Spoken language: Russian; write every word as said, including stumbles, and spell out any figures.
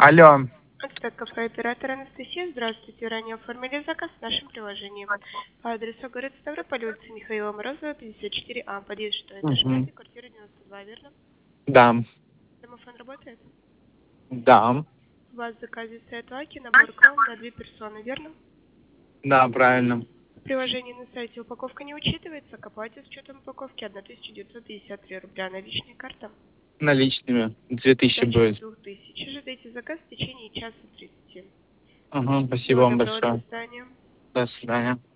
Алло. Отстать кафе оператор Анастасия. Здравствуйте. Ранее оформили заказ в нашем приложении. По адресу город Ставрополь, улица Михаила Морозова, пятьдесят четыре А. Подъезд что этаж Угу. пять, квартира девяносто два, верно? Да. Домофон работает? Да. У вас в заказе стоят лаки, набор кром на две персоны, верно? Да, правильно. В приложении на сайте упаковка не учитывается, к оплате с учетом упаковки тысяча девятьсот пятьдесят три рубля. Наличная карта? Наличными. Две тысячи Сдача с будет. двух тысяч. Ожидайте заказ в течение часа тридцати. Угу. Спасибо Всего вам доброго, до большое. свидания. До свидания.